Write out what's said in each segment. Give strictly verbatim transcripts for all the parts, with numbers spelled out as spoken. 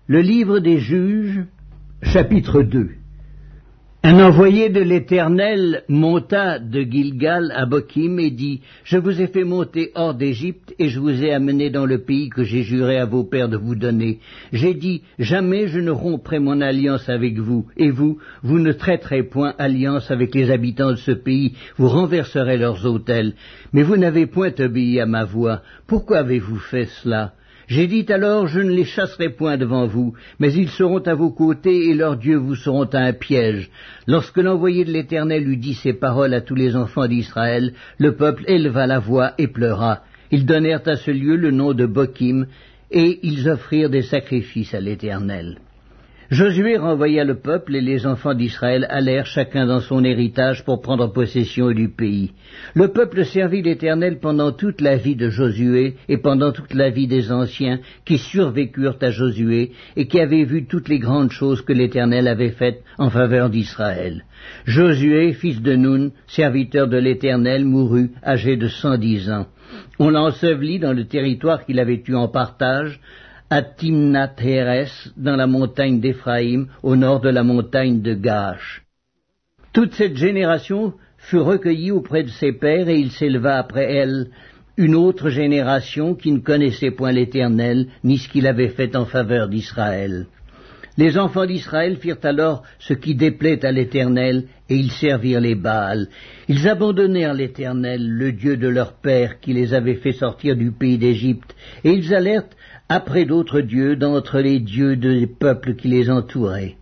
Le livre des Juges, chapitre deux. Un envoyé de l'Éternel monta de Gilgal à Bokim et dit, « Je vous ai fait monter hors d'Égypte et je vous ai amené dans le pays que j'ai juré à vos pères de vous donner. J'ai dit, jamais je ne romprai mon alliance avec vous, et vous, vous ne traiterez point alliance avec les habitants de ce pays, vous renverserez leurs autels. Mais vous n'avez point obéi à ma voix. Pourquoi avez-vous fait cela ? J'ai dit alors, je ne les chasserai point devant vous, mais ils seront à vos côtés et leurs dieux vous seront un piège. » Lorsque l'envoyé de l'Éternel eut dit ces paroles à tous les enfants d'Israël, le peuple éleva la voix et pleura. Ils donnèrent à ce lieu le nom de Bokim, et ils offrirent des sacrifices à l'Éternel. Josué renvoya le peuple et les enfants d'Israël allèrent chacun dans son héritage pour prendre possession du pays. Le peuple servit l'Éternel pendant toute la vie de Josué et pendant toute la vie des anciens qui survécurent à Josué et qui avaient vu toutes les grandes choses que l'Éternel avait faites en faveur d'Israël. Josué, fils de Nun, serviteur de l'Éternel, mourut âgé de cent dix ans. On l'ensevelit dans le territoire qu'il avait eu en partage, à Timnath-Héres, dans la montagne d'Éphraïm, au nord de la montagne de Gaash. Toute cette génération fut recueillie auprès de ses pères, et il s'éleva après elle une autre génération qui ne connaissait point l'Éternel, ni ce qu'il avait fait en faveur d'Israël. Les enfants d'Israël firent alors ce qui déplaît à l'Éternel, et ils servirent les Baals. Ils abandonnèrent l'Éternel, le Dieu de leur père, qui les avait fait sortir du pays d'Égypte, et ils allèrent après d'autres dieux d'entre les dieux des peuples qui les entouraient.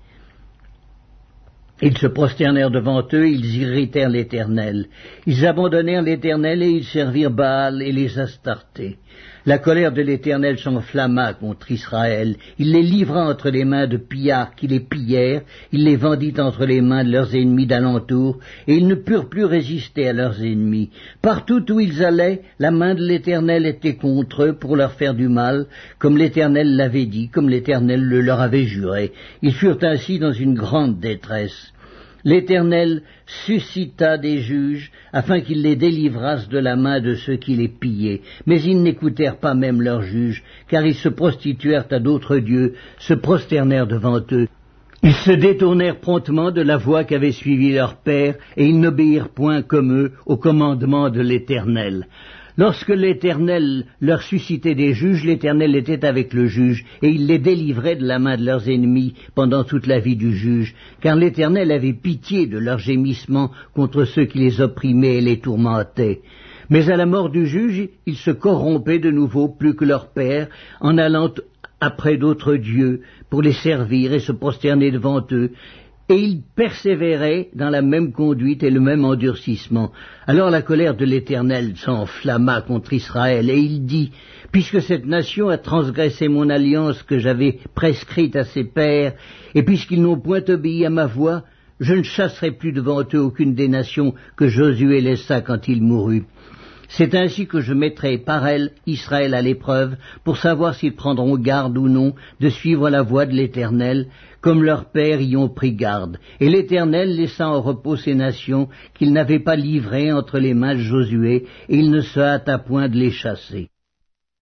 Ils se prosternèrent devant eux, ils irritèrent l'Éternel. Ils abandonnèrent l'Éternel et ils servirent Baal et les Astartés. La colère de l'Éternel s'enflamma contre Israël. Il les livra entre les mains de pillards qui les pillèrent, il les vendit entre les mains de leurs ennemis d'alentour, et ils ne purent plus résister à leurs ennemis. Partout où ils allaient, la main de l'Éternel était contre eux pour leur faire du mal, comme l'Éternel l'avait dit, comme l'Éternel le leur avait juré. Ils furent ainsi dans une grande détresse. L'Éternel suscita des juges, afin qu'ils les délivrassent de la main de ceux qui les pillaient. Mais ils n'écoutèrent pas même leurs juges, car ils se prostituèrent à d'autres dieux, se prosternèrent devant eux. Ils se détournèrent promptement de la voie qu'avaient suivie leurs pères, et ils n'obéirent point comme eux au commandement de l'Éternel. Lorsque l'Éternel leur suscitait des juges, l'Éternel était avec le juge, et il les délivrait de la main de leurs ennemis pendant toute la vie du juge, car l'Éternel avait pitié de leurs gémissements contre ceux qui les opprimaient et les tourmentaient. Mais à la mort du juge, ils se corrompaient de nouveau plus que leur père, en allant après d'autres dieux pour les servir et se prosterner devant eux, et ils persévéraient dans la même conduite et le même endurcissement. Alors la colère de l'Éternel s'enflamma contre Israël, et il dit, « Puisque cette nation a transgressé mon alliance que j'avais prescrite à ses pères, et puisqu'ils n'ont point obéi à ma voix, je ne chasserai plus devant eux aucune des nations que Josué laissa quand il mourut. C'est ainsi que je mettrai par elle Israël à l'épreuve, pour savoir s'ils prendront garde ou non de suivre la voie de l'Éternel, comme leurs pères y ont pris garde. » Et l'Éternel laissa en repos ces nations qu'il n'avait pas livrées entre les mains de Josué, et il ne se hâta point de les chasser.